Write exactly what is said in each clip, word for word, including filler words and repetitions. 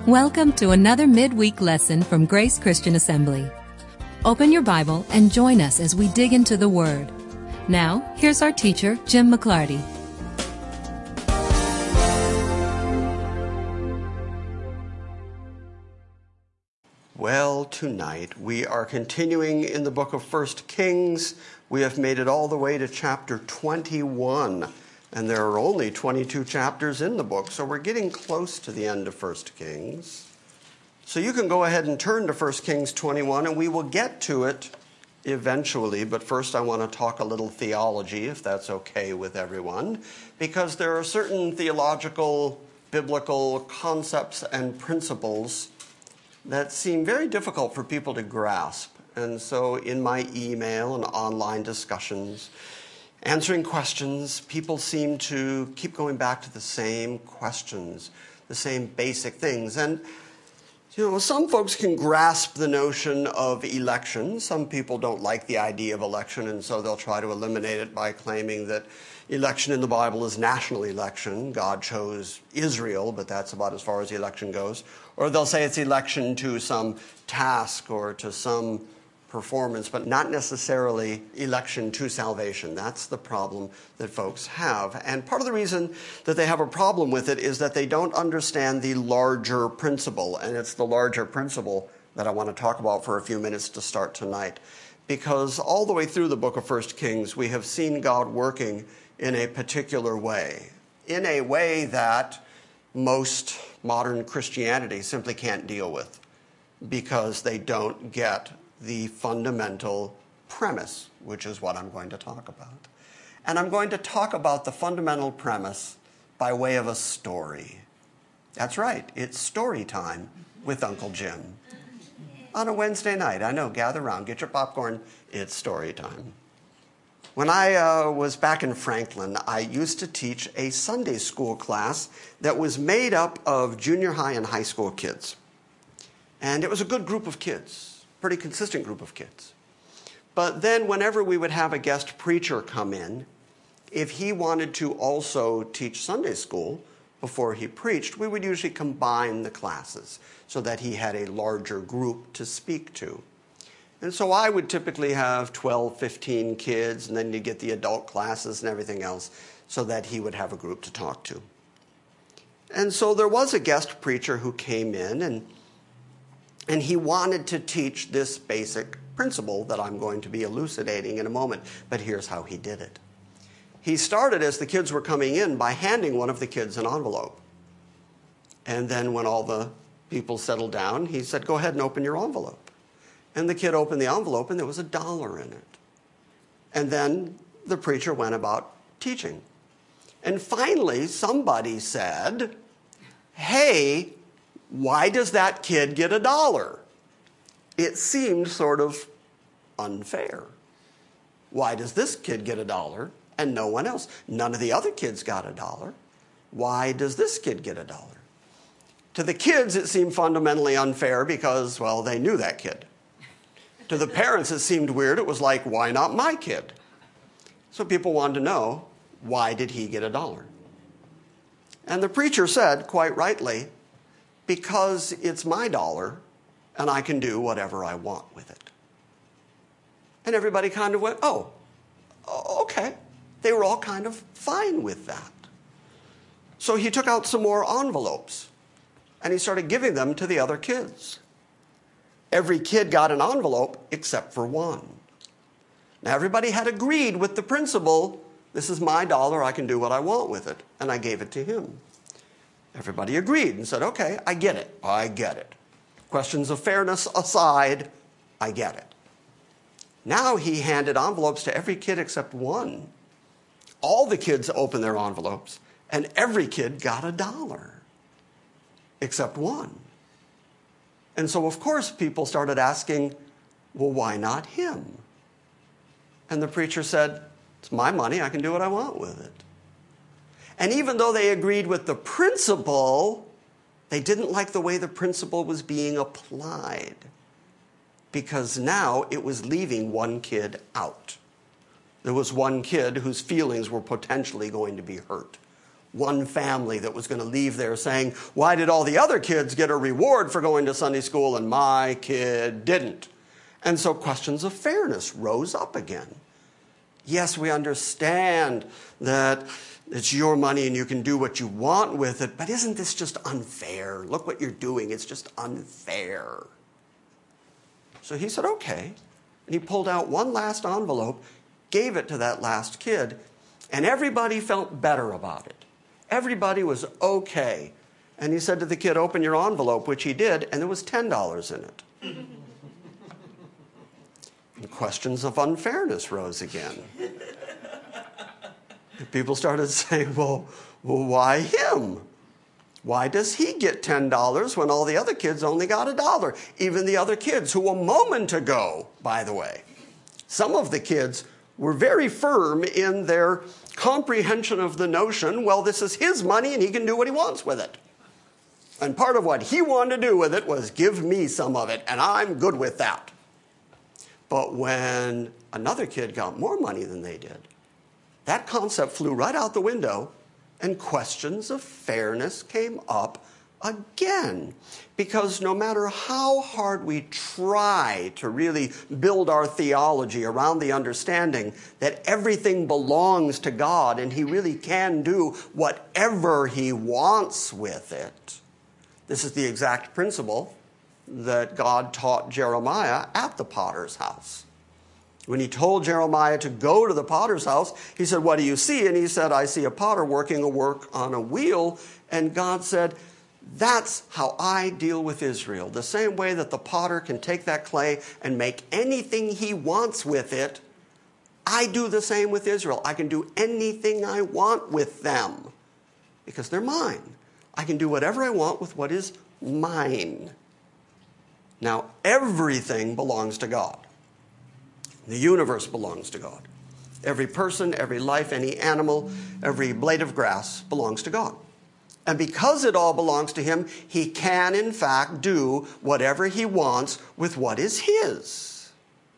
Welcome to another midweek lesson from Grace Christian Assembly. Open your Bible and join us as we dig into the Word. Now, here's our teacher, Jim McClarty. Well, tonight we are continuing in the book of First Kings. We have made it all the way to chapter twenty-one, and there are only twenty-two chapters in the book, so we're getting close to the end of First Kings. So you can go ahead and turn to First Kings twenty-one, and we will get to it eventually, but first I want to talk a little theology, if that's okay with everyone, because there are certain theological, biblical concepts and principles that seem very difficult for people to grasp. And so in my email and online discussions, answering questions, people seem to keep going back to the same questions, the same basic things. And, you know, some folks can grasp the notion of election. Some people don't like the idea of election, and so they'll try to eliminate it by claiming that election in the Bible is national election. God chose Israel, but that's about as far as the election goes. Or they'll say it's election to some task or to some performance, but not necessarily election to salvation. That's the problem that folks have. And part of the reason that they have a problem with it is that they don't understand the larger principle. And it's the larger principle that I want to talk about for a few minutes to start tonight. Because all the way through the book of First Kings, we have seen God working in a particular way, in a way that most modern Christianity simply can't deal with because they don't get the fundamental premise, which is what I'm going to talk about. And I'm going to talk about the fundamental premise by way of a story. That's right, it's story time with Uncle Jim. On a Wednesday night, I know, gather around, get your popcorn, it's story time. When I uh, was back in Franklin, I used to teach a Sunday school class that was made up of junior high and high school kids. And it was a good group of kids, pretty consistent group of kids. But then whenever we would have a guest preacher come in, if he wanted to also teach Sunday school before he preached, we would usually combine the classes so that he had a larger group to speak to. And so I would typically have twelve, fifteen kids, and then you get the adult classes and everything else so that he would have a group to talk to. And so there was a guest preacher who came in, and, and he wanted to teach this basic principle that I'm going to be elucidating in a moment. But here's how he did it. He started, as the kids were coming in, by handing one of the kids an envelope. And then when all the people settled down, he said, "Go ahead and open your envelope." And the kid opened the envelope, and there was a dollar in it. And then the preacher went about teaching. And finally, somebody said, "Hey, why does that kid get a dollar?" It seemed sort of unfair. Why does this kid get a dollar and no one else? None of the other kids got a dollar. Why does this kid get a dollar? To the kids, it seemed fundamentally unfair because, well, they knew that kid. To the parents, it seemed weird. It was like, why not my kid? So people wanted to know, why did he get a dollar? And the preacher said, quite rightly, because it's my dollar and I can do whatever I want with it. And everybody kind of went, oh, okay. They were all kind of fine with that. So he took out some more envelopes and he started giving them to the other kids. Every kid got an envelope except for one. Now, everybody had agreed with the principle, this is my dollar, I can do what I want with it, and I gave it to him. Everybody agreed and said, okay, I get it, I get it. Questions of fairness aside, I get it. Now he handed envelopes to every kid except one. All the kids opened their envelopes, and every kid got a dollar, except one. And so, of course, people started asking, well, why not him? And the preacher said, it's my money, I can do what I want with it. And even though they agreed with the principle, they didn't like the way the principle was being applied, because now it was leaving one kid out. There was one kid whose feelings were potentially going to be hurt. one family that was going to leave there saying, why did all the other kids get a reward for going to Sunday school and my kid didn't? And so questions of fairness rose up again. Yes, we understand that it's your money and you can do what you want with it, but isn't this just unfair? Look what you're doing. It's just unfair. So he said, okay. And he pulled out one last envelope, gave it to that last kid, and everybody felt better about it. Everybody was okay. And he said to the kid, open your envelope, which he did, and there was ten dollars in it. And questions of unfairness rose again. People started saying, well, well, why him? Why does he get ten dollars when all the other kids only got a dollar? Even the other kids who a moment ago, by the way, some of the kids were very firm in their comprehension of the notion, well, this is his money and he can do what he wants with it. And part of what he wanted to do with it was give me some of it, and I'm good with that. But when another kid got more money than they did, that concept flew right out the window, and questions of fairness came up again. Because no matter how hard we try to really build our theology around the understanding that everything belongs to God and he really can do whatever he wants with it, this is the exact principle that God taught Jeremiah at the potter's house. When he told Jeremiah to go to the potter's house, he said, what do you see? And he said, I see a potter working a work on a wheel. And God said, that's how I deal with Israel. The same way that the potter can take that clay and make anything he wants with it, I do the same with Israel. I can do anything I want with them because they're mine. I can do whatever I want with what is mine. Now, everything belongs to God. The universe belongs to God. Every person, every life, any animal, every blade of grass belongs to God. And because it all belongs to him, he can, in fact, do whatever he wants with what is his.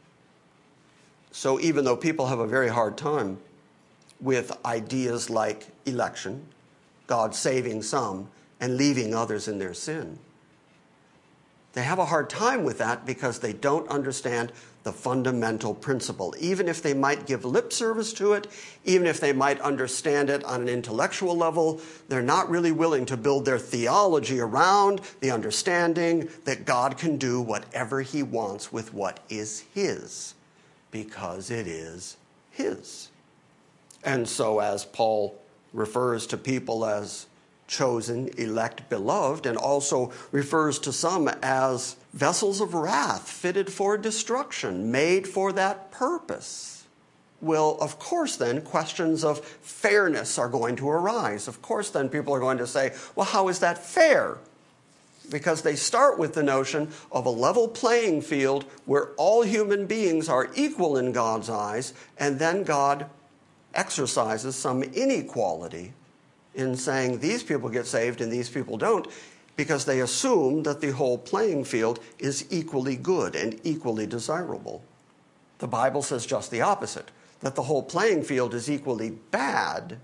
So even though people have a very hard time with ideas like election, God saving some and leaving others in their sin, they have a hard time with that because they don't understand the fundamental principle. Even if they might give lip service to it, even if they might understand it on an intellectual level, they're not really willing to build their theology around the understanding that God can do whatever he wants with what is his, because it is his. And so as Paul refers to people as chosen, elect, beloved, and also refers to some as vessels of wrath, fitted for destruction, made for that purpose. Well, of course then, questions of fairness are going to arise. Of course then, people are going to say, well, how is that fair? Because they start with the notion of a level playing field where all human beings are equal in God's eyes, and then God exercises some inequality in saying these people get saved and these people don't, because they assume that the whole playing field is equally good and equally desirable. The Bible says just the opposite, that the whole playing field is equally bad.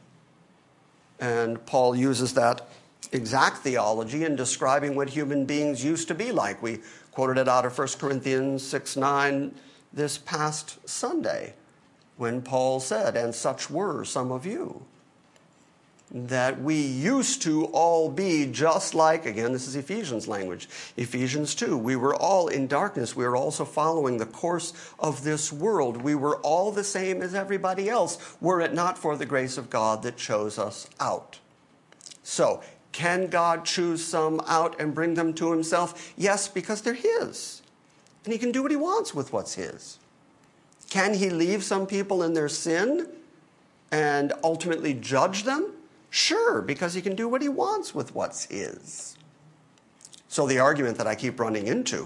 And Paul uses that exact theology in describing what human beings used to be like. We quoted it out of First Corinthians six nine this past Sunday, when Paul said, and such were some of you, that we used to all be just like, again, this is Ephesians language, Ephesians two. We were all in darkness. We were also following the course of this world. We were all the same as everybody else, were it not for the grace of God that chose us out. So, can God choose some out and bring them to himself? Yes, because they're his. And he can do what he wants with what's his. Can he leave some people in their sin and ultimately judge them? Sure, because he can do what he wants with what's his. So the argument that I keep running into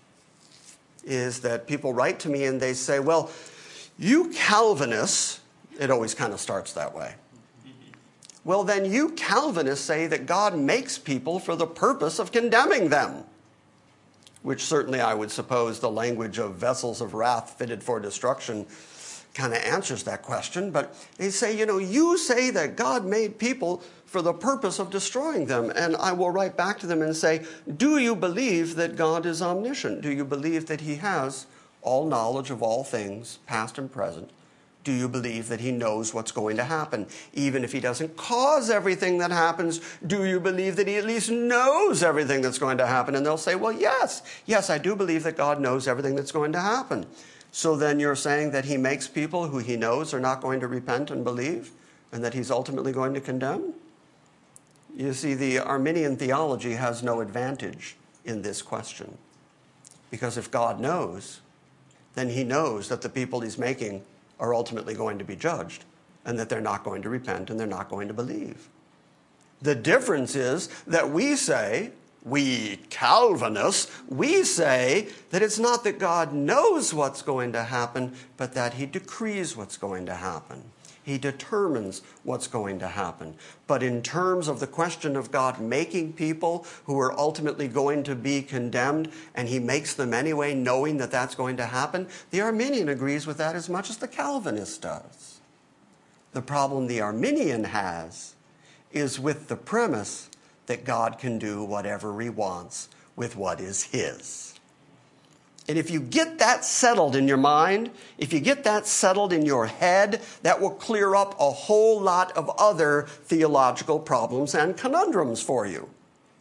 is that people write to me and they say, well, you Calvinists, it always kind of starts that way. Well, then you Calvinists say that God makes people for the purpose of condemning them, which certainly I would suppose the language of vessels of wrath fitted for destruction kind of answers that question, but they say, you know, you say that God made people for the purpose of destroying them. And I will write back to them and say, do you believe that God is omniscient? Do you believe that he has all knowledge of all things, past and present? Do you believe that he knows what's going to happen? Even if he doesn't cause everything that happens, do you believe that he at least knows everything that's going to happen? And they'll say, well, yes, yes, I do believe that God knows everything that's going to happen. So then you're saying that he makes people who he knows are not going to repent and believe, and that he's ultimately going to condemn? You see, the Arminian theology has no advantage in this question. Because if God knows, then he knows that the people he's making are ultimately going to be judged, and that they're not going to repent and they're not going to believe. The difference is that we say, we Calvinists, we say that it's not that God knows what's going to happen, but that he decrees what's going to happen. He determines what's going to happen. But in terms of the question of God making people who are ultimately going to be condemned, and he makes them anyway, knowing that that's going to happen, the Arminian agrees with that as much as the Calvinist does. The problem the Arminian has is with the premise that God can do whatever he wants with what is his. And if you get that settled in your mind, if you get that settled in your head, that will clear up a whole lot of other theological problems and conundrums for you.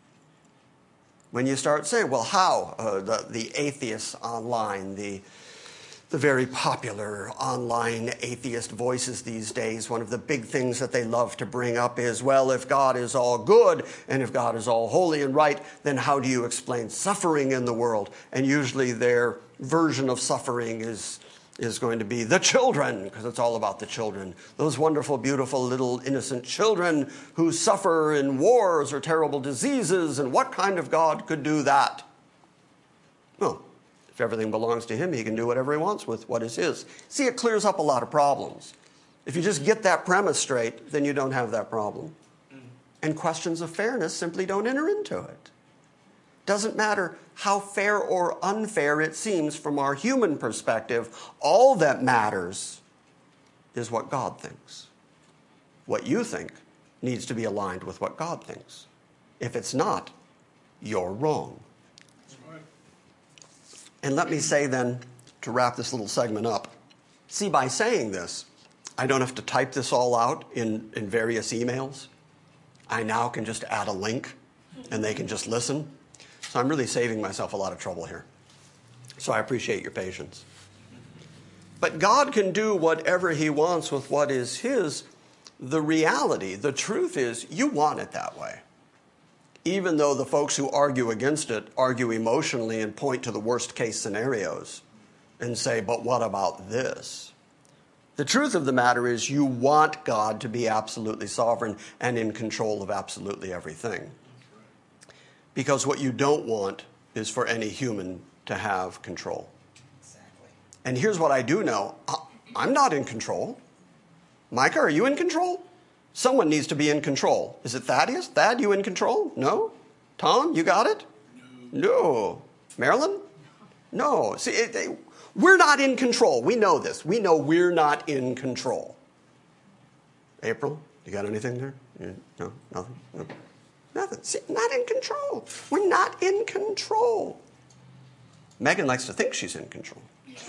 When you start saying, well, how? Uh, the, the atheists online, the, the very popular online atheist voices these days, one of the big things that they love to bring up is, well, if God is all good and if God is all holy and right, then how do you explain suffering in the world? And usually their version of suffering is, is going to be the children, because it's all about the children. Those wonderful, beautiful, little innocent children who suffer in wars or terrible diseases, and what kind of God could do that? Well, if everything belongs to him, he can do whatever he wants with what is his. See, it clears up a lot of problems. If you just get that premise straight, then you don't have that problem. Mm-hmm. And questions of fairness simply don't enter into it. Doesn't matter how fair or unfair it seems from our human perspective. All that matters is what God thinks. What you think needs to be aligned with what God thinks. If it's not, you're wrong. And let me say then, to wrap this little segment up, see, by saying this, I don't have to type this all out in, in various emails. I now can just add a link, and they can just listen. So I'm really saving myself a lot of trouble here. So I appreciate your patience. But God can do whatever he wants with what is his. The reality, the truth is, you want it that way. Even though the folks who argue against it argue emotionally and point to the worst case scenarios and say, but what about this? The truth of the matter is you want God to be absolutely sovereign and in control of absolutely everything. Because what you don't want is for any human to have control. Exactly. And here's what I do know. I'm not in control. Micah, are you in control? Someone needs to be in control. Is it Thaddeus? Thad, you in control? No? Tom, you got it? No. No. Marilyn? No. See, it, it, we're not in control. We know this. We know we're not in control. April, you got anything there? Yeah, no? Nothing? No. Nothing. See, not in control. We're not in control. Megan likes to think she's in control.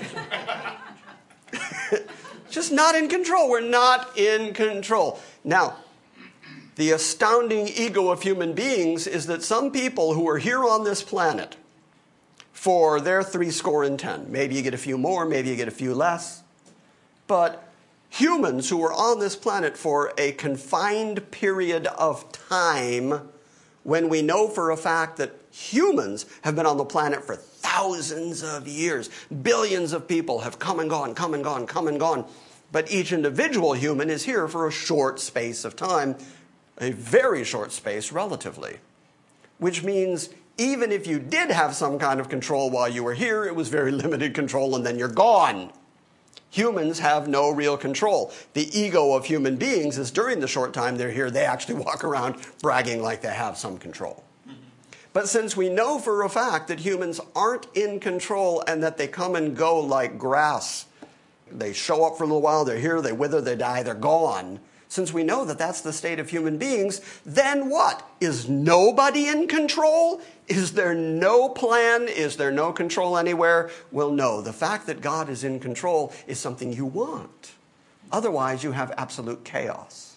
Just not in control. We're not in control. Now, the astounding ego of human beings is that some people who are here on this planet for their three score and ten, maybe you get a few more, maybe you get a few less, but humans who are on this planet for a confined period of time, when we know for a fact that humans have been on the planet for thousands of years. Billions of people have come and gone, come and gone, come and gone. But each individual human is here for a short space of time, a very short space relatively. Which means even if you did have some kind of control while you were here, it was very limited control and then you're gone. Humans have no real control. The ego of human beings is during the short time they're here, they actually walk around bragging like they have some control. But since we know for a fact that humans aren't in control and that they come and go like grass They show up for a little while, they're here, they wither, they die, they're gone. Since we know that that's the state of human beings, then what? Is nobody in control? Is there no plan? Is there no control anywhere? Well, no. The fact that God is in control is something you want. Otherwise, you have absolute chaos.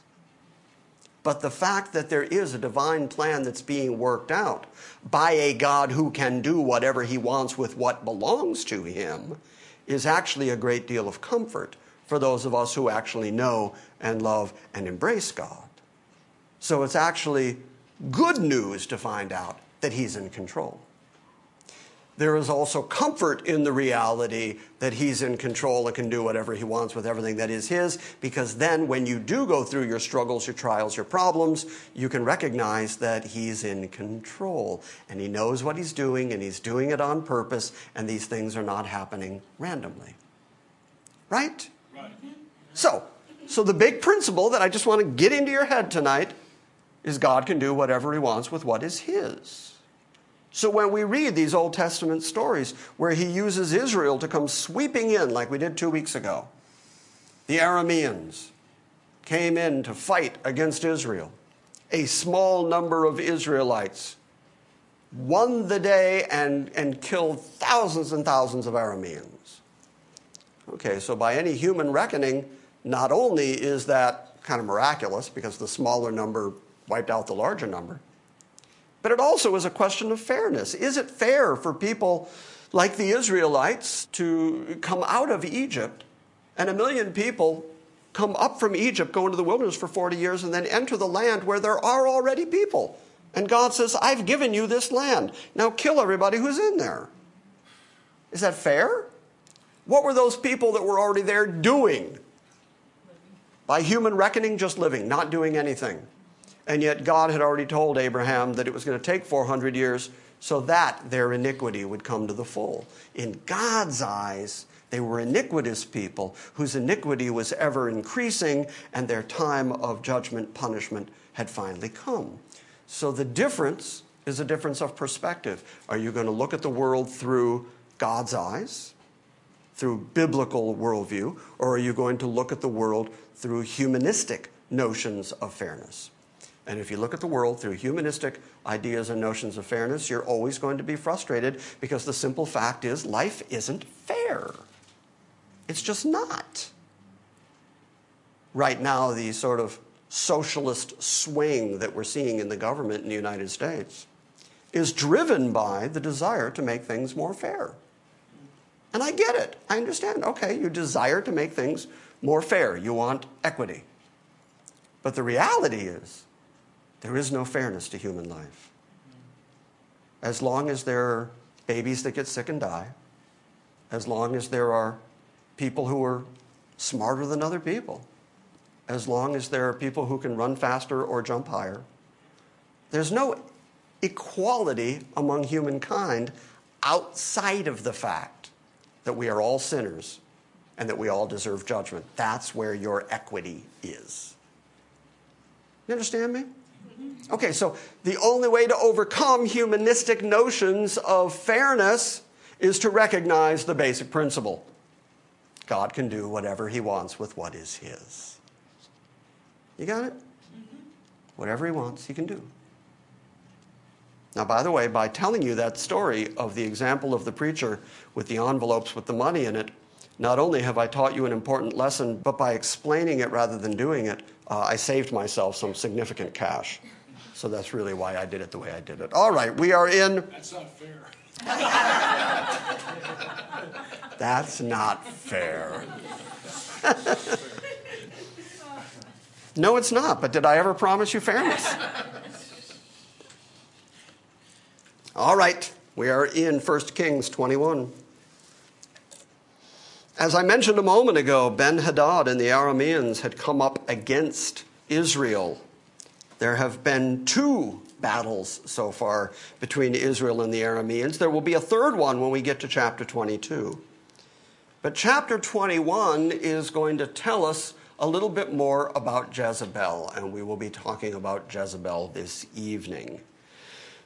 But the fact that there is a divine plan that's being worked out by a God who can do whatever he wants with what belongs to him is actually a great deal of comfort for those of us who actually know and love and embrace God. So it's actually good news to find out that he's in control. There is also comfort in the reality that he's in control and can do whatever he wants with everything that is his, because then when you do go through your struggles, your trials, your problems, you can recognize that he's in control and he knows what he's doing and he's doing it on purpose, and these things are not happening randomly. Right? Right. So, so the big principle that I just want to get into your head tonight is God can do whatever he wants with what is his. So when we read these Old Testament stories where he uses Israel to come sweeping in like we did two weeks ago, the Arameans came in to fight against Israel. A small number of Israelites won the day and, and killed thousands and thousands of Arameans. Okay, so by any human reckoning, not only is that kind of miraculous because the smaller number wiped out the larger number, but it also is a question of fairness. Is it fair for people like the Israelites to come out of Egypt and a million people come up from Egypt, go into the wilderness for forty years, and then enter the land where there are already people? And God says, I've given you this land. Now kill everybody who's in there. Is that fair? What were those people that were already there doing? By human reckoning, just living, not doing anything. And yet God had already told Abraham that it was going to take four hundred years so that their iniquity would come to the full. In God's eyes, they were iniquitous people whose iniquity was ever increasing, and their time of judgment, punishment had finally come. So the difference is a difference of perspective. Are you going to look at the world through God's eyes, through biblical worldview, or are you going to look at the world through humanistic notions of fairness? And if you look at the world through humanistic ideas and notions of fairness, you're always going to be frustrated because the simple fact is life isn't fair. It's just not. Right now, the sort of socialist swing that we're seeing in the government in the United States is driven by the desire to make things more fair. And I get it. I understand. Okay, you desire to make things more fair. You want equity. But the reality is, there is no fairness to human life. As long as there are babies that get sick and die, as long as there are people who are smarter than other people, as long as there are people who can run faster or jump higher, there's no equality among humankind outside of the fact that we are all sinners and that we all deserve judgment. That's where your equity is. You understand me? Okay, so the only way to overcome humanistic notions of fairness is to recognize the basic principle. God can do whatever he wants with what is his. You got it? Whatever he wants, he can do. Now, by the way, by telling you that story of the example of the preacher with the envelopes with the money in it, not only have I taught you an important lesson, but by explaining it rather than doing it, uh, I saved myself some significant cash. So that's really why I did it the way I did it. All right, we are in... That's not fair. That's not fair. No, it's not. But did I ever promise you fairness? All right, we are in First Kings twenty-one. As I mentioned a moment ago, Ben-Hadad and the Arameans had come up against Israel. There have been two battles so far between Israel and the Arameans. There will be a third one when we get to chapter twenty-two. But chapter twenty-one is going to tell us a little bit more about Jezebel, and we will be talking about Jezebel this evening.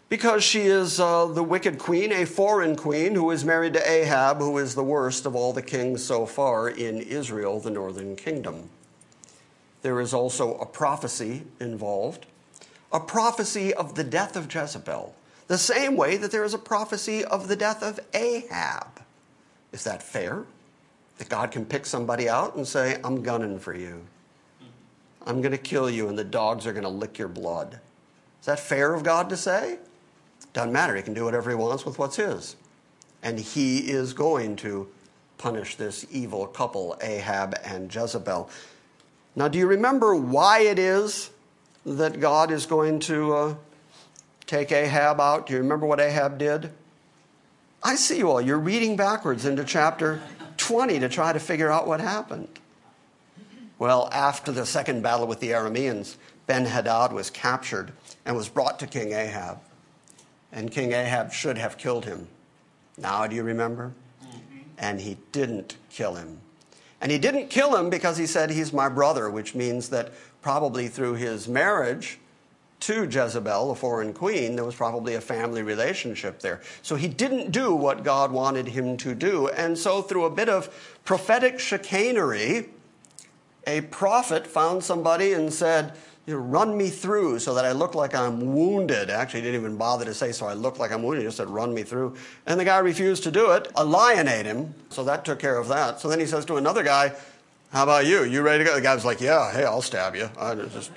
because she is uh, the wicked queen, a foreign queen who is married to Ahab, who is the worst of all the kings so far in Israel, the northern kingdom. There is also a prophecy involved, a prophecy of the death of Jezebel, the same way that there is a prophecy of the death of Ahab. Is that fair? That God can pick somebody out and say, I'm gunning for you. I'm going to kill you and the dogs are going to lick your blood. Is that fair of God to say? Doesn't matter. He can do whatever he wants with what's his. And he is going to punish this evil couple, Ahab and Jezebel. Now, do you remember why it is that God is going to uh, take Ahab out? Do you remember what Ahab did? I see you all. You're reading backwards into chapter twenty to try to figure out what happened. Well, after the second battle with the Arameans, Ben-Hadad was captured and was brought to King Ahab. And King Ahab should have killed him. Now, do you remember? Mm-hmm. And he didn't kill him. And he didn't kill him because he said he's my brother, which means that probably through his marriage to Jezebel, a foreign queen, there was probably a family relationship there. So he didn't do what God wanted him to do. And so through a bit of prophetic chicanery, a prophet found somebody and said, you know, run me through so that I look like I'm wounded. Actually, he didn't even bother to say, so I look like I'm wounded. He just said, run me through. And the guy refused to do it. A lion ate him. So that took care of that. So then he says to another guy, how about you? You ready to go? The guy was like, yeah, hey, I'll stab you. I just,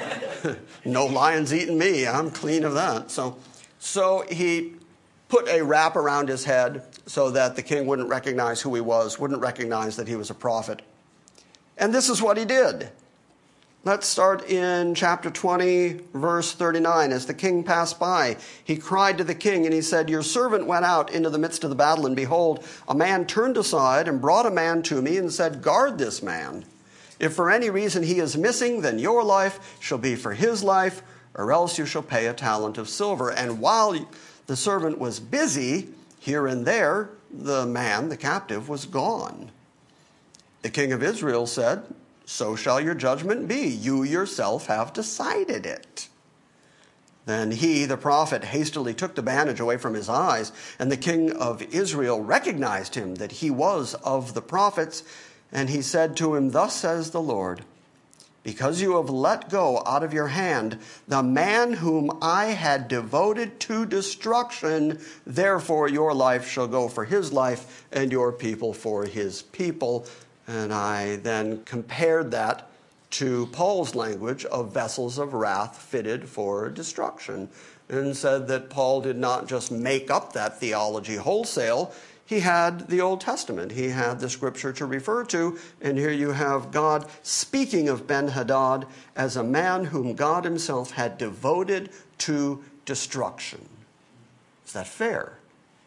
no lion's eating me. I'm clean of that. So, so he put a wrap around his head so that the king wouldn't recognize who he was, wouldn't recognize that he was a prophet. And this is what he did. Let's start in chapter twenty, verse thirty-nine. As the king passed by, he cried to the king, and he said, your servant went out into the midst of the battle, and behold, a man turned aside and brought a man to me and said, guard this man. If for any reason he is missing, then your life shall be for his life, or else you shall pay a talent of silver. And while the servant was busy, here and there, the man, the captive, was gone. The king of Israel said, so shall your judgment be. You yourself have decided it. Then he, the prophet, hastily took the bandage away from his eyes, and the king of Israel recognized him, that he was of the prophets. And he said to him, thus says the Lord, because you have let go out of your hand the man whom I had devoted to destruction, therefore your life shall go for his life, and your people for his people. And I then compared that to Paul's language of vessels of wrath fitted for destruction, and said that Paul did not just make up that theology wholesale. He had the Old Testament. He had the scripture to refer to. And here you have God speaking of Ben-Hadad as a man whom God himself had devoted to destruction. Is that fair?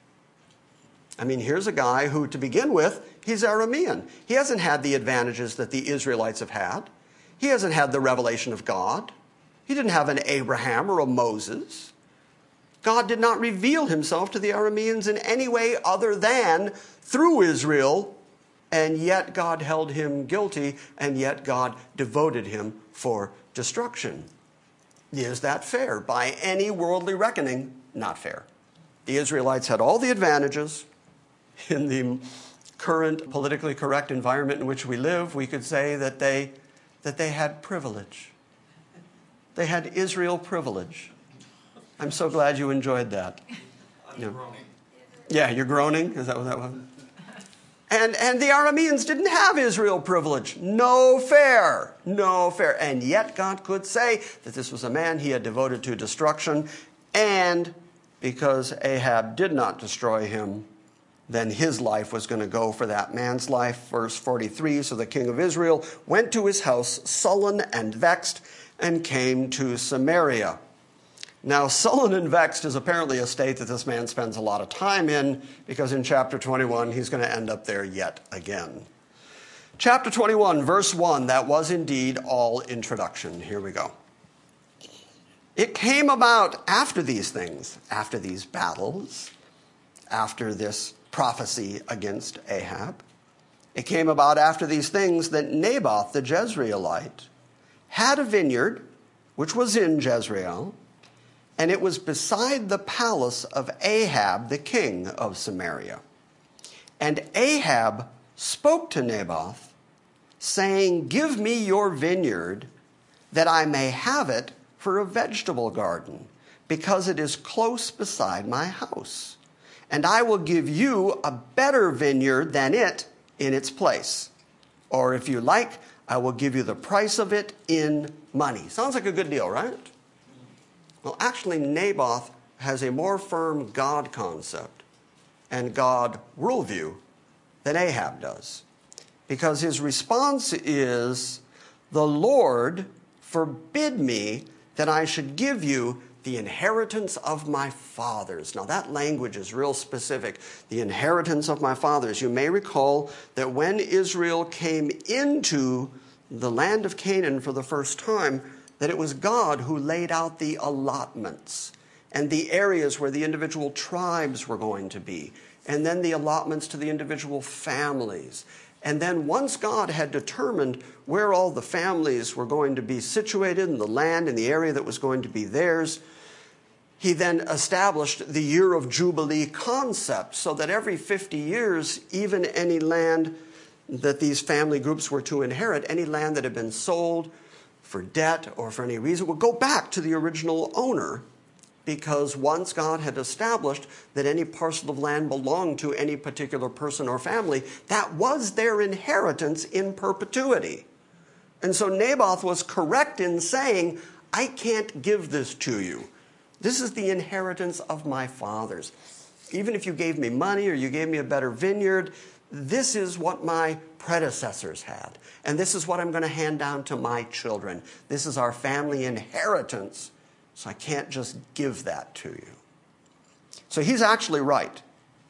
I mean, here's a guy who, to begin with, he's Aramean. He hasn't had the advantages that the Israelites have had. He hasn't had the revelation of God. He didn't have an Abraham or a Moses. God did not reveal himself to the Arameans in any way other than through Israel, and yet God held him guilty, and yet God devoted him for destruction. Is that fair? By any worldly reckoning, not fair. The Israelites had all the advantages. In the current politically correct environment in which we live, we could say that they, that they had privilege. They had Israel privilege. I'm so glad you enjoyed that. I'm yeah. groaning. Yeah, you're groaning? Is that what that was? And, and the Arameans didn't have Israel privilege. No fair. No fair. And yet God could say that this was a man he had devoted to destruction. And because Ahab did not destroy him, then his life was going to go for that man's life. Verse forty-three, so the king of Israel went to his house sullen and vexed and came to Samaria. Now, sullen and vexed is apparently a state that this man spends a lot of time in, because in chapter twenty-one, he's going to end up there yet again. Chapter twenty-one, verse one, that was indeed all introduction. Here we go. It came about after these things, after these battles, after this prophecy against Ahab. It came about after these things that Naboth the Jezreelite had a vineyard which was in Jezreel, and it was beside the palace of Ahab, the king of Samaria. And Ahab spoke to Naboth, saying, "Give me your vineyard, that I may have it for a vegetable garden, because it is close beside my house. And I will give you a better vineyard than it in its place. Or if you like, I will give you the price of it in money." Sounds like a good deal, right? Well, actually, Naboth has a more firm God concept and God worldview than Ahab does. Because his response is, "The Lord forbid me that I should give you the inheritance of my fathers." Now that language is real specific. The inheritance of my fathers. You may recall that when Israel came into the land of Canaan for the first time, that it was God who laid out the allotments and the areas where the individual tribes were going to be, and then the allotments to the individual families. And then once God had determined where all the families were going to be situated in the land and the area that was going to be theirs, he then established the year of Jubilee concept, so that every fifty years, even any land that these family groups were to inherit, any land that had been sold for debt or for any reason, would go back to the original owner, because once God had established that any parcel of land belonged to any particular person or family, that was their inheritance in perpetuity. And so Naboth was correct in saying, "I can't give this to you. This is the inheritance of my fathers. Even if you gave me money or you gave me a better vineyard, this is what my predecessors had. And this is what I'm going to hand down to my children. This is our family inheritance. So I can't just give that to you." So he's actually right.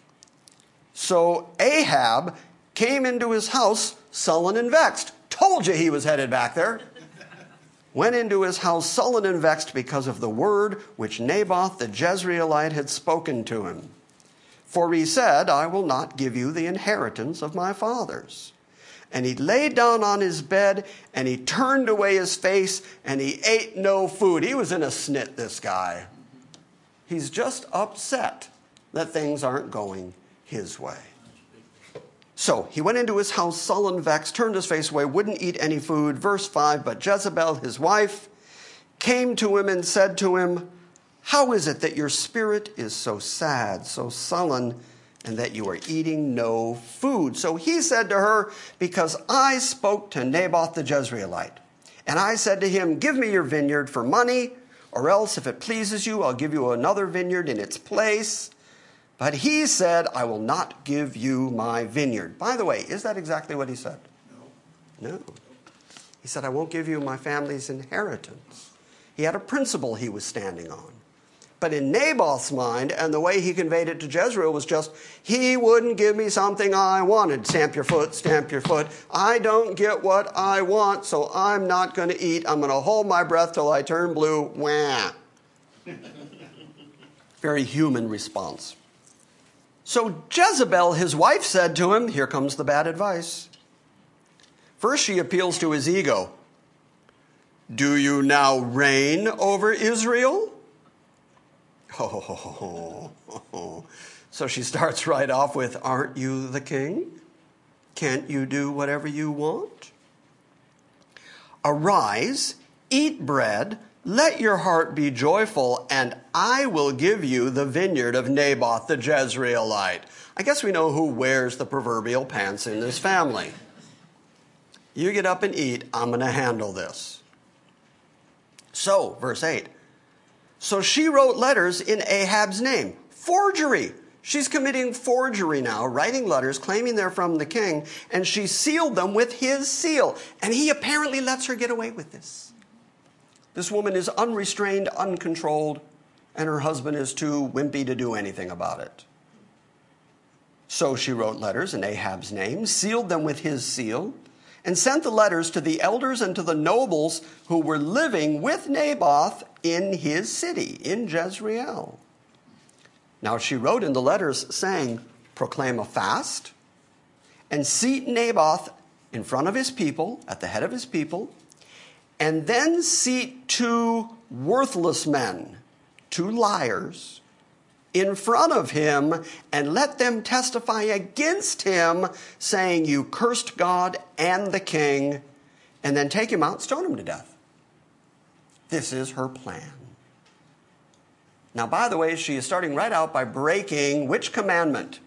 So Ahab came into his house sullen and vexed. Told you he was headed back there. Went into his house sullen and vexed because of the word which Naboth the Jezreelite had spoken to him. For he said, "I will not give you the inheritance of my fathers." And he lay down on his bed, and he turned away his face, and he ate no food. He was in a snit, this guy. He's just upset that things aren't going his way. So he went into his house sullen, vexed, turned his face away, wouldn't eat any food. Verse five, but Jezebel, his wife, came to him and said to him, "How is it that your spirit is so sad, so sullen, and that you are eating no food?" So he said to her, "Because I spoke to Naboth the Jezreelite, and I said to him, 'Give me your vineyard for money, or else if it pleases you, I'll give you another vineyard in its place.' But he said, 'I will not give you my vineyard.'" By the way, is that exactly what he said? No. No. He said, "I won't give you my family's inheritance." He had a principle he was standing on. But in Naboth's mind, and the way he conveyed it to Jezreel was just, he wouldn't give me something I wanted. Stamp your foot, stamp your foot. I don't get what I want, so I'm not going to eat. I'm going to hold my breath till I turn blue. Wah. Very human response. So Jezebel, his wife, said to him, here comes the bad advice. First, she appeals to his ego. "Do you now reign over Israel?" Oh, so she starts right off with, "Aren't you the king? Can't you do whatever you want? Arise, eat bread, let your heart be joyful, and I will give you the vineyard of Naboth the Jezreelite." I guess we know who wears the proverbial pants in this family. You get up and eat, I'm going to handle this. So, verse eight. So she wrote letters in Ahab's name. Forgery. She's committing forgery now, writing letters, claiming they're from the king, and she sealed them with his seal. And he apparently lets her get away with this. This woman is unrestrained, uncontrolled, and her husband is too wimpy to do anything about it. So she wrote letters in Ahab's name, sealed them with his seal, and sent the letters to the elders and to the nobles who were living with Naboth in his city, in Jezreel. Now she wrote in the letters saying, "Proclaim a fast, and seat Naboth in front of his people, at the head of his people, and then seat two worthless men two liars, in front of him and let them testify against him, saying, you cursed God and the king, and then take him out and stone him to death. This is her plan. Now, by the way, she is starting right out by breaking which commandment?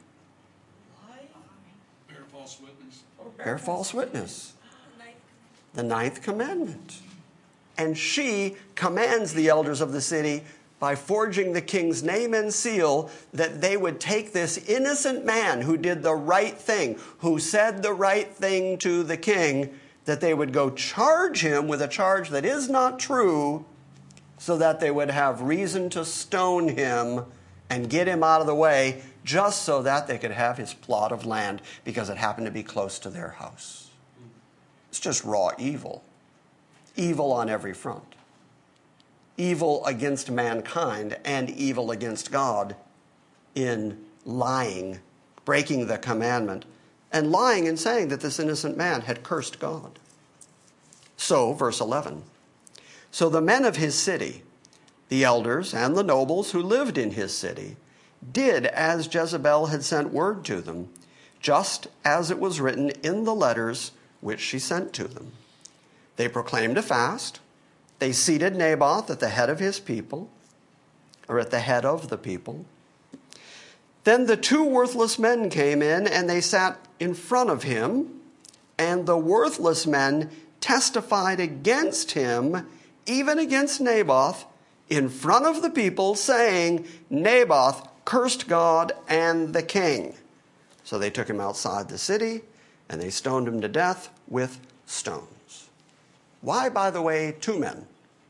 Bear false witness. Bear false witness. The ninth commandment. And she commands the elders of the city by forging the king's name and seal that they would take this innocent man who did the right thing, who said the right thing to the king, that they would go charge him with a charge that is not true, so that they would have reason to stone him and get him out of the way, just so that they could have his plot of land because it happened to be close to their house. It's just raw evil. Evil on every front. Evil against mankind and evil against God in lying, breaking the commandment, and lying and saying that this innocent man had cursed God. So, verse eleven, so the men of his city, the elders and the nobles who lived in his city, did as Jezebel had sent word to them, just as it was written in the letters which she sent to them. They proclaimed a fast. They seated Naboth at the head of his people, or at the head of the people. Then the two worthless men came in, and they sat in front of him, and the worthless men testified against him, even against Naboth, in front of the people, saying, Naboth cursed God and the king. So they took him outside the city, and they stoned him to death with stones. Why, by the way, two men?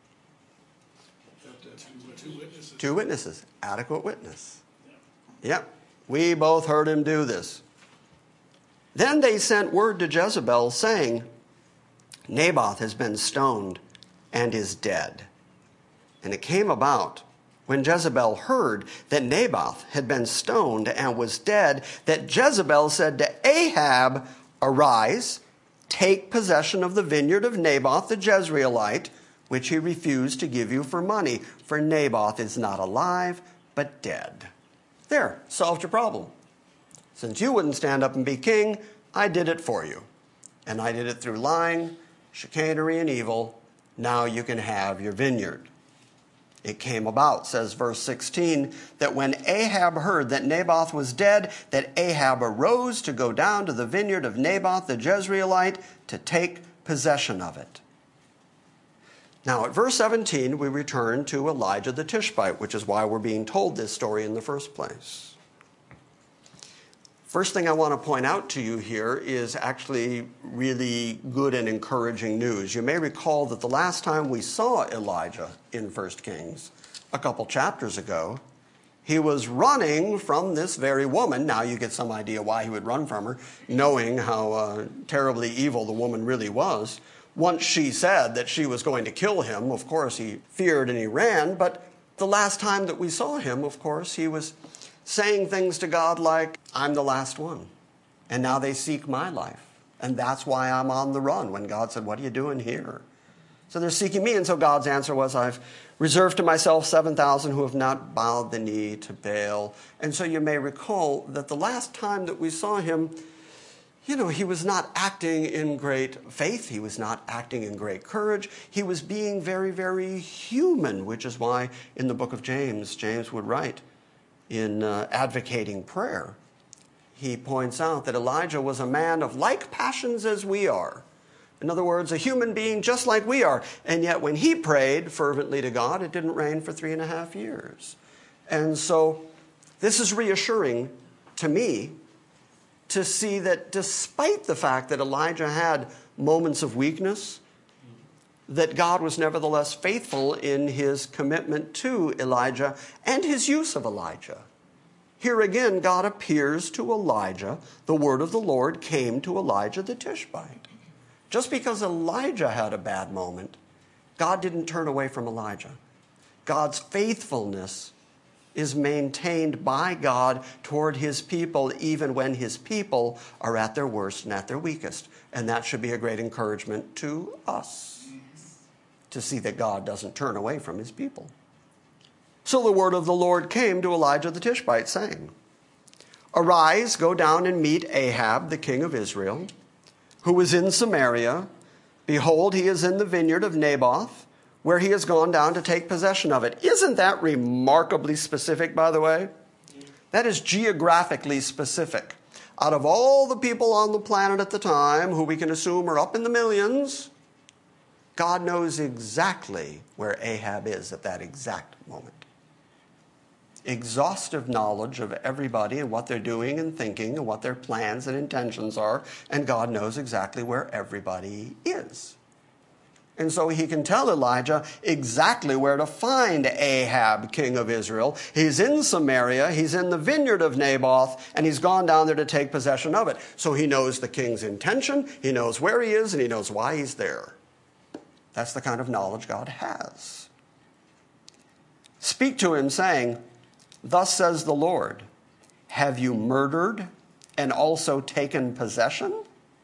Two witnesses. Two witnesses. Adequate witness. Yep. We both heard him do this. Then they sent word to Jezebel saying, Naboth has been stoned and is dead. And it came about when Jezebel heard that Naboth had been stoned and was dead, that Jezebel said to Ahab, arise, take possession of the vineyard of Naboth the Jezreelite, which he refused to give you for money, for Naboth is not alive, but dead. There, solved your problem. Since you wouldn't stand up and be king, I did it for you. And I did it through lying, chicanery, and evil. Now you can have your vineyard. It came about, says verse sixteen, that when Ahab heard that Naboth was dead, that Ahab arose to go down to the vineyard of Naboth the Jezreelite to take possession of it. Now at verse seventeen, we return to Elijah the Tishbite, which is why we're being told this story in the first place. First thing I want to point out to you here is actually really good and encouraging news. You may recall that the last time we saw Elijah in First Kings, a couple chapters ago, he was running from this very woman. Now you get some idea why he would run from her, knowing how uh, terribly evil the woman really was. Once she said that she was going to kill him, of course he feared and he ran. But the last time that we saw him, of course, he was saying things to God like, I'm the last one, and now they seek my life. And that's why I'm on the run, when God said, what are you doing here? So they're seeking me, and so God's answer was, I've reserved to myself seven thousand who have not bowed the knee to Baal. And so you may recall that the last time that we saw him, you know, he was not acting in great faith. He was not acting in great courage. He was being very, very human, which is why in the book of James, James would write, in uh, advocating prayer, he points out that Elijah was a man of like passions as we are. In other words, a human being just like we are. And yet when he prayed fervently to God, it didn't rain for three and a half years. And so this is reassuring to me to see that despite the fact that Elijah had moments of weakness, that God was nevertheless faithful in his commitment to Elijah and his use of Elijah. Here again, God appears to Elijah. The word of the Lord came to Elijah the Tishbite. Just because Elijah had a bad moment, God didn't turn away from Elijah. God's faithfulness is maintained by God toward his people, even when his people are at their worst and at their weakest. And that should be a great encouragement to us, to see that God doesn't turn away from his people. So the word of the Lord came to Elijah the Tishbite, saying, Arise, go down and meet Ahab, the king of Israel, who is in Samaria. Behold, he is in the vineyard of Naboth, where he has gone down to take possession of it. Isn't that remarkably specific, by the way? That is geographically specific. Out of all the people on the planet at the time, who we can assume are up in the millions, God knows exactly where Ahab is at that exact moment. Exhaustive knowledge of everybody and what they're doing and thinking and what their plans and intentions are, and God knows exactly where everybody is. And so he can tell Elijah exactly where to find Ahab, king of Israel. He's in Samaria, he's in the vineyard of Naboth, and he's gone down there to take possession of it. So he knows the king's intention, he knows where he is, and he knows why he's there. That's the kind of knowledge God has. Speak to him, saying, Thus says the Lord, have you murdered and also taken possession?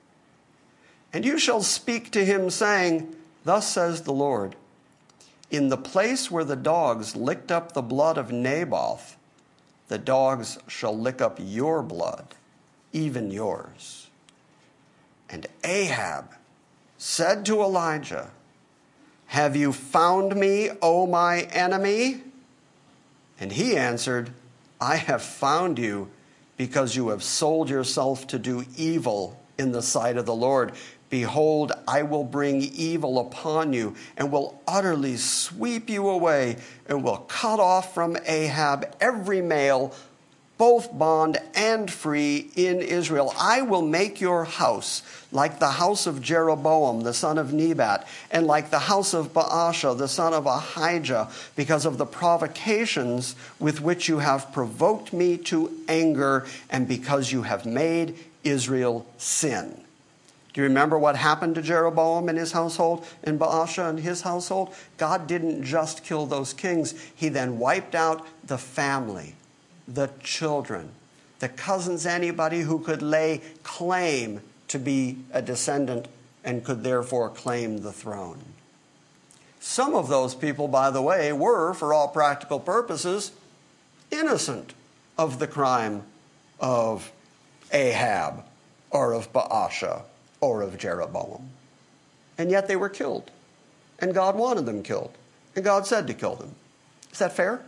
And you shall speak to him, saying, Thus says the Lord, in the place where the dogs licked up the blood of Naboth, the dogs shall lick up your blood, even yours. And Ahab said to Elijah, Have you found me, O my enemy? And he answered, I have found you because you have sold yourself to do evil in the sight of the Lord. Behold, I will bring evil upon you and will utterly sweep you away and will cut off from Ahab every male, both bond and free in Israel. I will make your house like the house of Jeroboam, the son of Nebat, and like the house of Baasha, the son of Ahijah, because of the provocations with which you have provoked me to anger and because you have made Israel sin. Do you remember what happened to Jeroboam and his household, and Baasha and his household? God didn't just kill those kings. He then wiped out the family, the children, the cousins, anybody who could lay claim to be a descendant and could therefore claim the throne. Some of those people, by the way, were, for all practical purposes, innocent of the crime of Ahab or of Baasha or of Jeroboam. And yet they were killed. And God wanted them killed. And God said to kill them. Is that fair?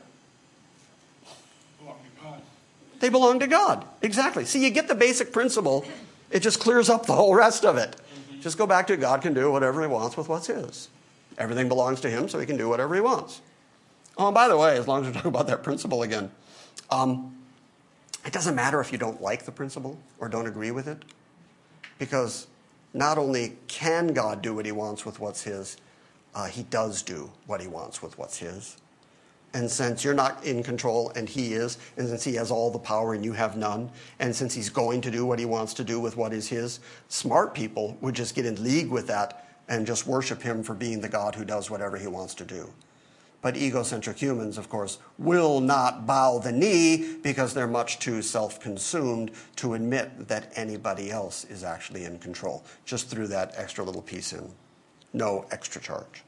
They belong to God. Exactly. See, you get the basic principle. It just clears up the whole rest of it. Mm-hmm. Just go back to God can do whatever he wants with what's his. Everything belongs to him, so he can do whatever he wants. Oh, and by the way, as long as we're talking about that principle again, um, it doesn't matter if you don't like the principle or don't agree with it, because not only can God do what he wants with what's his, uh, he does do what he wants with what's his. And since you're not in control and he is, and since he has all the power and you have none, and since he's going to do what he wants to do with what is his, smart people would just get in league with that and just worship him for being the God who does whatever he wants to do. But egocentric humans, of course, will not bow the knee because they're much too self-consumed to admit that anybody else is actually in control. Just threw that extra little piece in. No extra charge.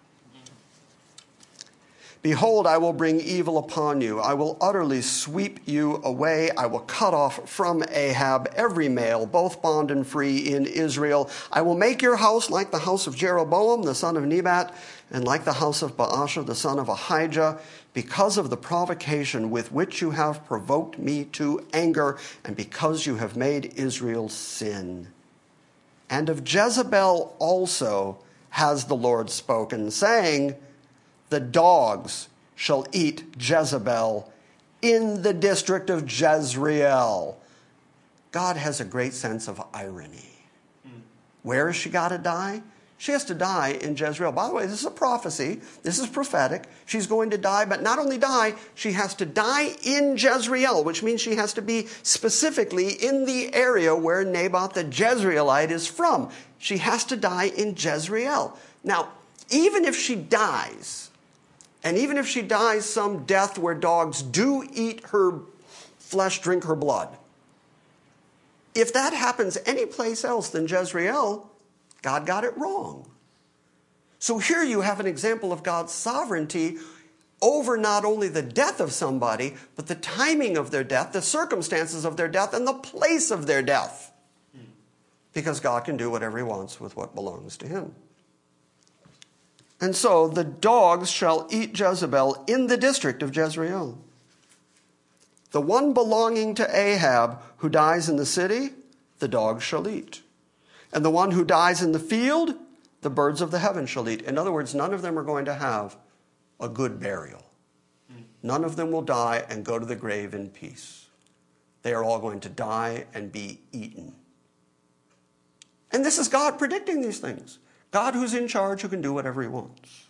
Behold, I will bring evil upon you. I will utterly sweep you away. I will cut off from Ahab every male, both bond and free in Israel. I will make your house like the house of Jeroboam, the son of Nebat, and like the house of Baasha, the son of Ahijah, because of the provocation with which you have provoked me to anger, and because you have made Israel sin. And of Jezebel also has the Lord spoken, saying, the dogs shall eat Jezebel in the district of Jezreel. God has a great sense of irony. Mm. Where has she got to die? She has to die in Jezreel. By the way, this is a prophecy. This is prophetic. She's going to die, but not only die, she has to die in Jezreel, which means she has to be specifically in the area where Naboth the Jezreelite is from. She has to die in Jezreel. Now, even if she dies, and even if she dies some death where dogs do eat her flesh, drink her blood, if that happens any place else than Jezreel, God got it wrong. So here you have an example of God's sovereignty over not only the death of somebody, but the timing of their death, the circumstances of their death, and the place of their death. Because God can do whatever he wants with what belongs to him. And so the dogs shall eat Jezebel in the district of Jezreel. The one belonging to Ahab who dies in the city, the dogs shall eat. And the one who dies in the field, the birds of the heaven shall eat. In other words, none of them are going to have a good burial. None of them will die and go to the grave in peace. They are all going to die and be eaten. And this is God predicting these things. God who's in charge, who can do whatever he wants.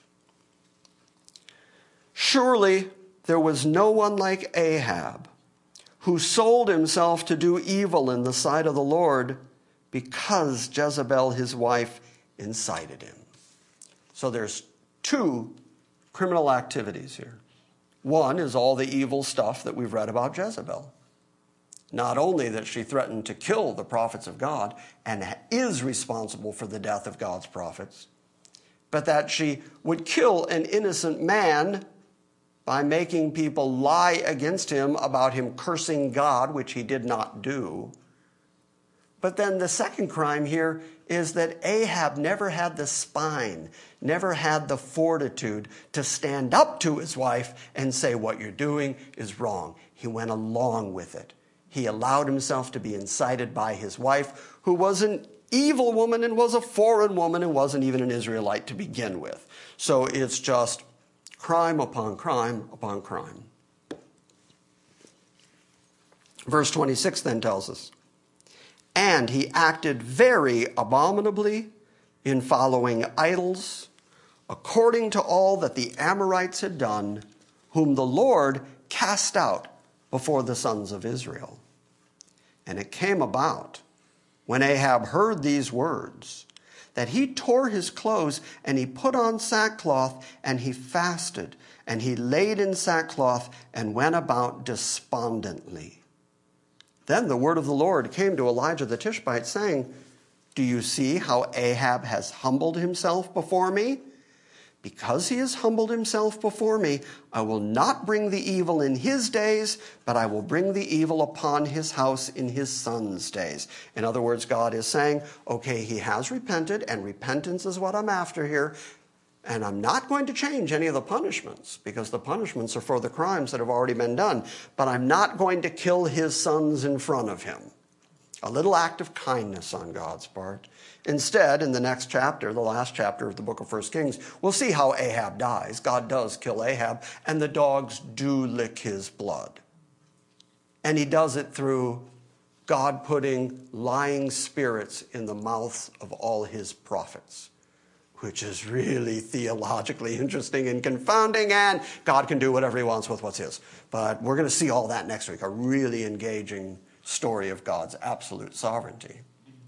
Surely there was no one like Ahab, who sold himself to do evil in the sight of the Lord, because Jezebel, his wife, incited him. So there's two criminal activities here. One is all the evil stuff that we've read about Jezebel. Not only that she threatened to kill the prophets of God and is responsible for the death of God's prophets, but that she would kill an innocent man by making people lie against him about him cursing God, which he did not do. But then the second crime here is that Ahab never had the spine, never had the fortitude to stand up to his wife and say, what you're doing is wrong. He went along with it. He allowed himself to be incited by his wife, who was an evil woman and was a foreign woman and wasn't even an Israelite to begin with. So it's just crime upon crime upon crime. Verse twenty-six then tells us, and he acted very abominably in following idols, according to all that the Amorites had done, whom the Lord cast out before the sons of Israel. And it came about, when Ahab heard these words, that he tore his clothes, and he put on sackcloth, and he fasted, and he laid in sackcloth, and went about despondently. Then the word of the Lord came to Elijah the Tishbite, saying, do you see how Ahab has humbled himself before me? Because he has humbled himself before me, I will not bring the evil in his days, but I will bring the evil upon his house in his son's days. In other words, God is saying, okay, he has repented, and repentance is what I'm after here. And I'm not going to change any of the punishments, because the punishments are for the crimes that have already been done. But I'm not going to kill his sons in front of him. A little act of kindness on God's part. Instead, in the next chapter, the last chapter of the book of First Kings, we'll see how Ahab dies. God does kill Ahab, and the dogs do lick his blood. And he does it through God putting lying spirits in the mouths of all his prophets, which is really theologically interesting and confounding, and God can do whatever he wants with what's his. But we're going to see all that next week, a really engaging story of God's absolute sovereignty.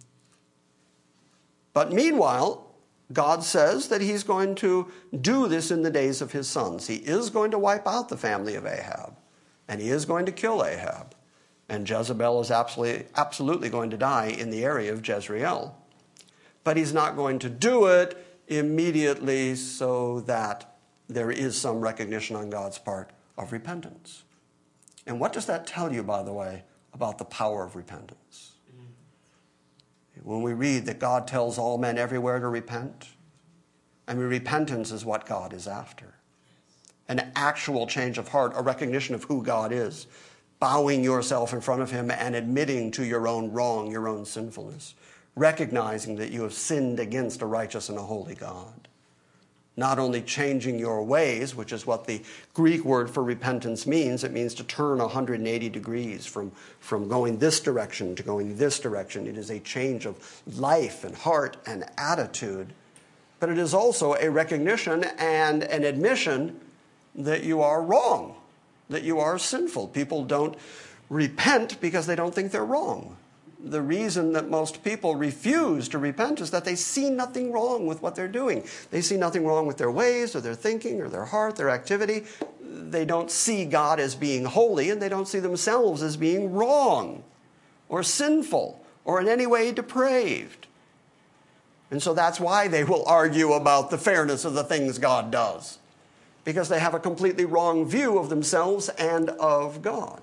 But meanwhile, God says that he's going to do this in the days of his sons. He is going to wipe out the family of Ahab, and he is going to kill Ahab. And Jezebel is absolutely, absolutely going to die in the area of Jezreel. But he's not going to do it immediately so that there is some recognition on God's part of repentance. And what does that tell you, by the way, about the power of repentance? When we read that God tells all men everywhere to repent, I mean, repentance is what God is after. An actual change of heart, a recognition of who God is, bowing yourself in front of him and admitting to your own wrong, your own sinfulness, recognizing that you have sinned against a righteous and a holy God. Not only changing your ways, which is what the Greek word for repentance means. It means to turn one hundred eighty degrees from, from going this direction to going this direction. It is a change of life and heart and attitude. But it is also a recognition and an admission that you are wrong, that you are sinful. People don't repent because they don't think they're wrong. The reason that most people refuse to repent is that they see nothing wrong with what they're doing. They see nothing wrong with their ways or their thinking or their heart, their activity. They don't see God as being holy, and they don't see themselves as being wrong or sinful or in any way depraved. And so that's why they will argue about the fairness of the things God does. because they have a completely wrong view of themselves and of God.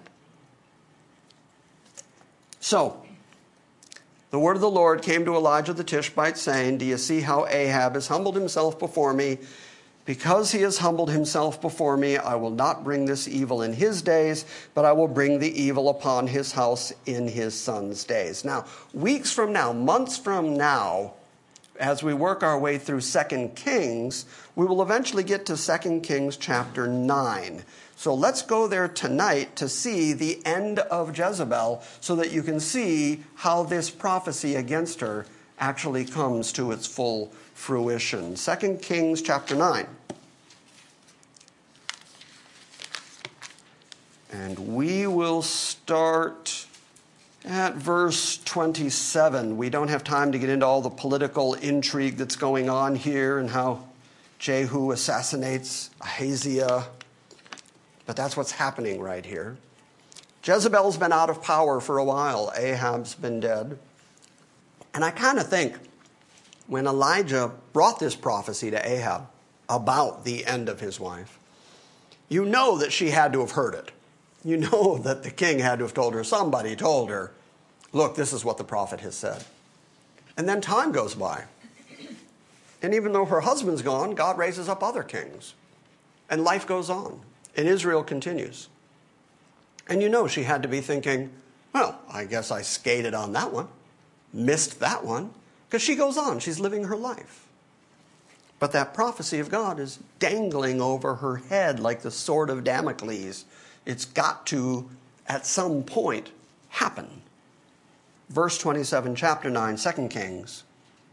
So, the word of the Lord came to Elijah the Tishbite, saying, do you see how Ahab has humbled himself before me? Because he has humbled himself before me, I will not bring this evil in his days, but I will bring the evil upon his house in his son's days. Now, weeks from now, months from now, as we work our way through Second Kings, we will eventually get to Second Kings chapter nine. So let's go there tonight to see the end of Jezebel so that you can see how this prophecy against her actually comes to its full fruition. Second Kings chapter nine. And we will start at verse twenty-seven. We don't have time to get into all the political intrigue that's going on here and how Jehu assassinates Ahaziah. But that's what's happening right here. Jezebel's been out of power for a while. Ahab's been dead. And I kind of think when Elijah brought this prophecy to Ahab about the end of his wife, you know that she had to have heard it. You know that the king had to have told her, somebody told her, look, this is what the prophet has said. And then time goes by. And even though her husband's gone, God raises up other kings. And life goes on. And Israel continues. And you know she had to be thinking, well, I guess I skated on that one. Missed that one. Because she goes on. She's living her life. But that prophecy of God is dangling over her head like the sword of Damocles. It's got to, at some point, happen. Verse twenty-seven, chapter nine, Second Kings.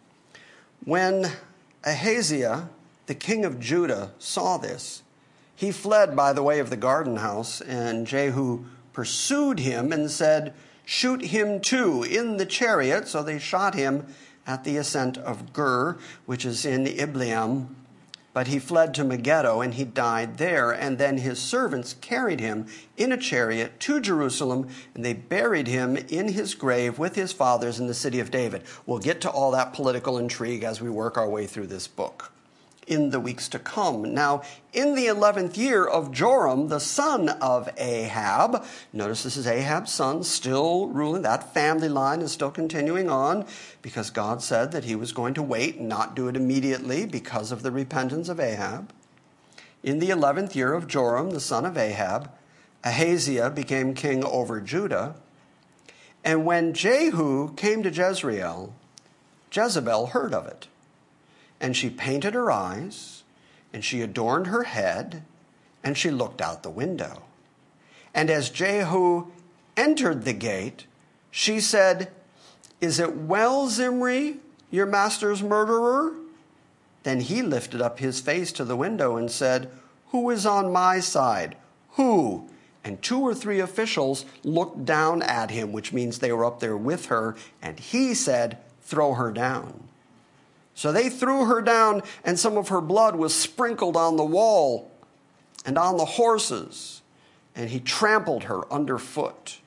When Ahaziah, the king of Judah, saw this, he fled by the way of the garden house, and Jehu pursued him and said, shoot him too in the chariot. So they shot him at the ascent of Gur, which is in Ibleam. But he fled to Megiddo, and he died there. And then his servants carried him in a chariot to Jerusalem, and they buried him in his grave with his fathers in the city of David. We'll get to all that political intrigue as we work our way through this book in the weeks to come. Now, in the eleventh year of Joram, the son of Ahab, notice this is Ahab's son, still ruling. That family line is still continuing on because God said that he was going to wait and not do it immediately because of the repentance of Ahab. In the eleventh year of Joram, the son of Ahab, Ahaziah became king over Judah. And when Jehu came to Jezreel, Jezebel heard of it. And she painted her eyes, and she adorned her head, and she looked out the window. And as Jehu entered the gate, she said, is it well, Zimri, your master's murderer? Then he lifted up his face to the window and said, who is on my side? Who? And two or three officials looked down at him, which means they were up there with her, and he said, throw her down. So they threw her down, and some of her blood was sprinkled on the wall and on the horses, and he trampled her underfoot.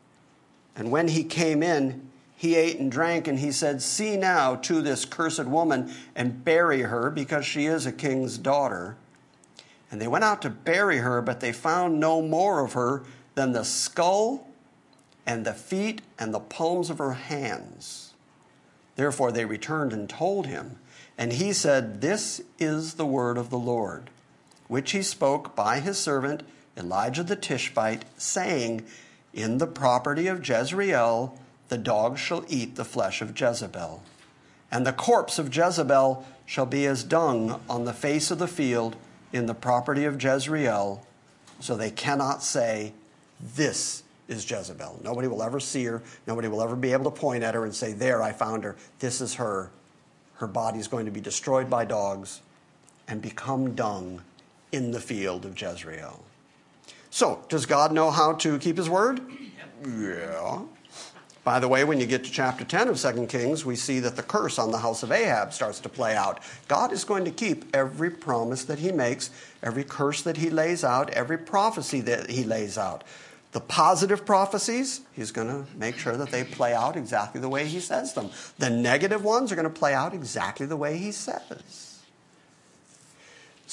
And when he came in, he ate and drank, and he said, see now to this cursed woman and bury her, because she is a king's daughter. And they went out to bury her, but they found no more of her than the skull and the feet and the palms of her hands. Therefore they returned and told him. And he said, this is the word of the Lord, which he spoke by his servant Elijah the Tishbite, saying, in the property of Jezreel, the dogs shall eat the flesh of Jezebel. And the corpse of Jezebel shall be as dung on the face of the field in the property of Jezreel. So they cannot say, this is Jezebel. Nobody will ever see her. Nobody will ever be able to point at her and say, there, I found her. This is her. Her body is going to be destroyed by dogs and become dung in the field of Jezreel. So, does God know how to keep his word? Yep. Yeah. By the way, when you get to chapter ten of Second Kings, we see that the curse on the house of Ahab starts to play out. God is going to keep every promise that he makes, every curse that he lays out, every prophecy that he lays out. The positive prophecies, he's going to make sure that they play out exactly the way he says them. The negative ones are going to play out exactly the way he says.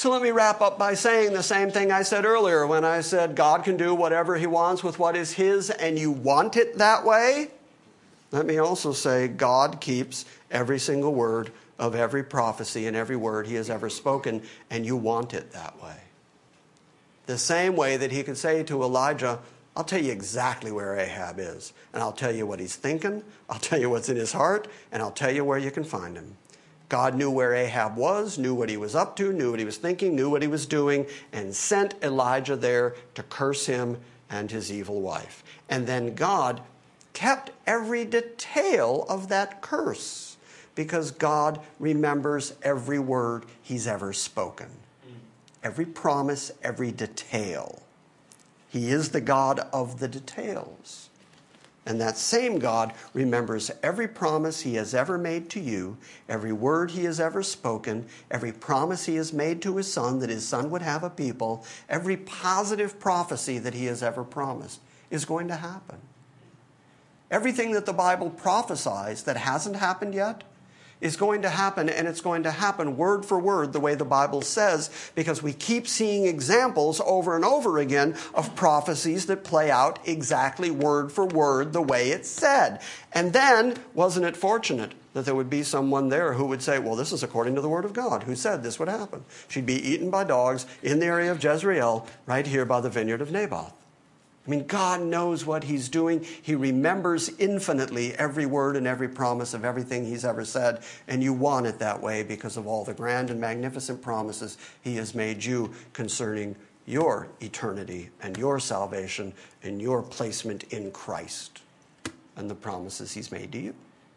So let me wrap up by saying the same thing I said earlier when I said God can do whatever he wants with what is his and you want it that way. Let me also say God keeps every single word of every prophecy and every word he has ever spoken, and you want it that way. The same way that he could say to Elijah, I'll tell you exactly where Ahab is, and I'll tell you what he's thinking, I'll tell you what's in his heart, and I'll tell you where you can find him. God knew where Ahab was, knew what he was up to, knew what he was thinking, knew what he was doing, and sent Elijah there to curse him and his evil wife. And then God kept every detail of that curse because God remembers every word he's ever spoken. Every promise, every detail. He is the God of the details. And that same God remembers every promise he has ever made to you, every word he has ever spoken, every promise he has made to his son that his son would have a people, every positive prophecy that he has ever promised is going to happen. Everything that the Bible prophesies that hasn't happened yet is going to happen, and it's going to happen word for word the way the Bible says, because we keep seeing examples over and over again of prophecies that play out exactly word for word the way it's said. And then, wasn't it fortunate that there would be someone there who would say, well, this is according to the Word of God, who said this would happen. She'd be eaten by dogs in the area of Jezreel, right here by the vineyard of Naboth. I mean, God knows what he's doing. He remembers infinitely every word and every promise of everything he's ever said, and you want it that way because of all the grand and magnificent promises he has made you concerning your eternity and your salvation and your placement in Christ and the promises he's made to you.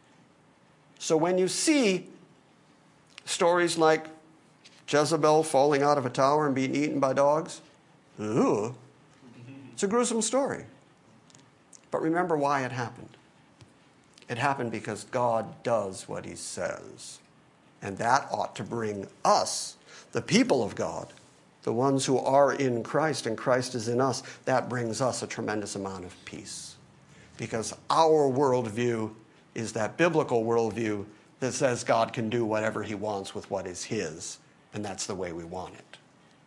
So when you see stories like Jezebel falling out of a tower and being eaten by dogs, ooh, it's a gruesome story. But remember why it happened. It happened because God does what he says. And that ought to bring us, the people of God, the ones who are in Christ and Christ is in us, that brings us a tremendous amount of peace. Because our worldview is that biblical worldview that says God can do whatever he wants with what is his. And that's the way we want it.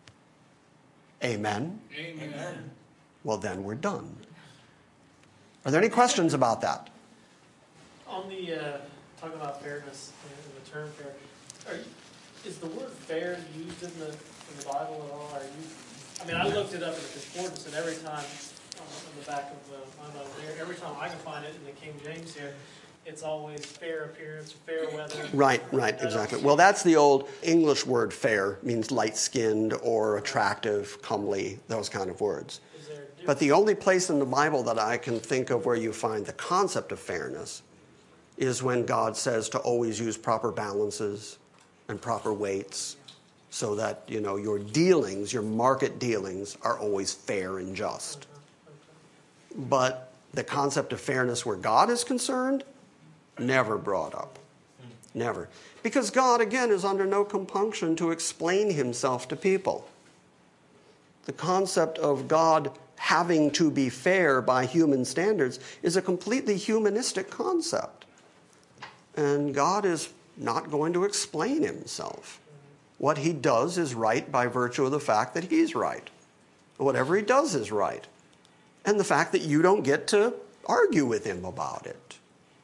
Amen? Amen. Well, then we're done. Are there any questions about that? On the, uh, talking about fairness and the term fair, are you, is the word fair used in the, in the Bible at all? Are you, I mean, I looked it up in the concordance, and every time, uh, on the back of the, I don't know, every time I can find it in the King James here, it's always fair appearance, fair weather. Right, right, exactly. Well, that's the old English word fair, means light-skinned or attractive, comely, those kind of words. But the only place in the Bible that I can think of where you find the concept of fairness is when God says to always use proper balances and proper weights so that, you know, your dealings, your market dealings are always fair and just. But the concept of fairness where God is concerned, never brought up. Never. Because God, again, is under no compunction to explain himself to people. The concept of God having to be fair by human standards is a completely humanistic concept. And God is not going to explain himself. What he does is right by virtue of the fact that he's right. Whatever he does is right. And the fact that you don't get to argue with him about it.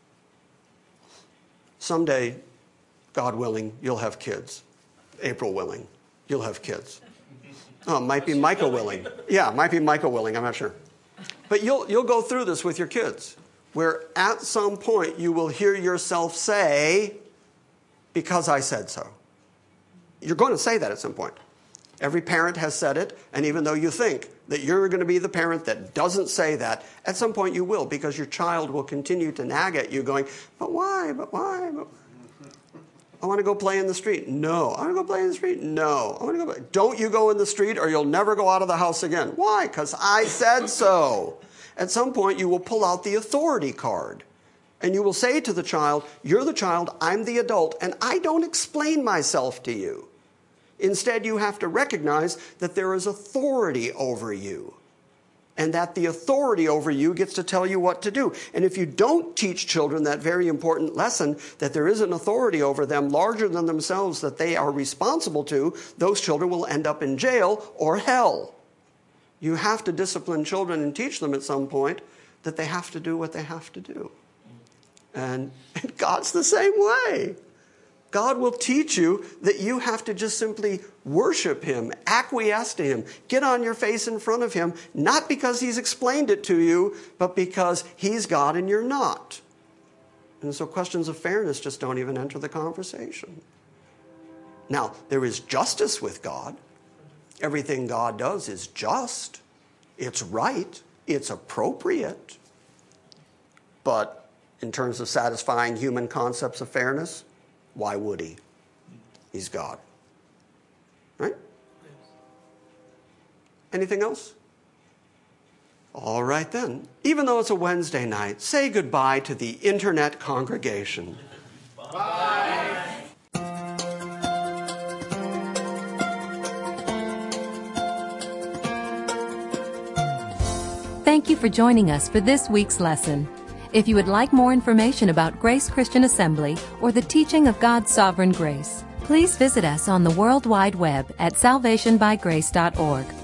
Someday, God willing, you'll have kids. April willing, you'll have kids. Oh, it might be Micah willing. Yeah, it might be Micah willing, I'm not sure. But you'll you'll go through this with your kids, where at some point you will hear yourself say, because I said so. You're going to say that at some point. Every parent has said it, and even though you think that you're going to be the parent that doesn't say that, at some point you will, because your child will continue to nag at you going, but why, but why, but I want to go play in the street. No. I want to go play in the street. No. I want to go play. Don't you go in the street or you'll never go out of the house again. Why? Because I said so. At some point, you will pull out the authority card. And you will say to the child, you're the child, I'm the adult, and I don't explain myself to you. Instead, you have to recognize that there is authority over you. and that the authority over you gets to tell you what to do. And if you don't teach children that very important lesson, that there is an authority over them larger than themselves that they are responsible to, those children will end up in jail or hell. You have to discipline children and teach them at some point that they have to do what they have to do. And, and God's the same way. God will teach you that you have to just simply worship him, acquiesce to him, get on your face in front of him, not because he's explained it to you, but because he's God and you're not. And so questions of fairness just don't even enter the conversation. Now, there is justice with God. Everything God does is just. It's right. It's appropriate. But in terms of satisfying human concepts of fairness, why would he? He's God. Right? Anything else? All right then. Even though it's a Wednesday night, say goodbye to the internet congregation. Bye. Thank you for joining us for this week's lesson. If you would like more information about Grace Christian Assembly or the teaching of God's sovereign grace, please visit us on the World Wide Web at salvation by grace dot org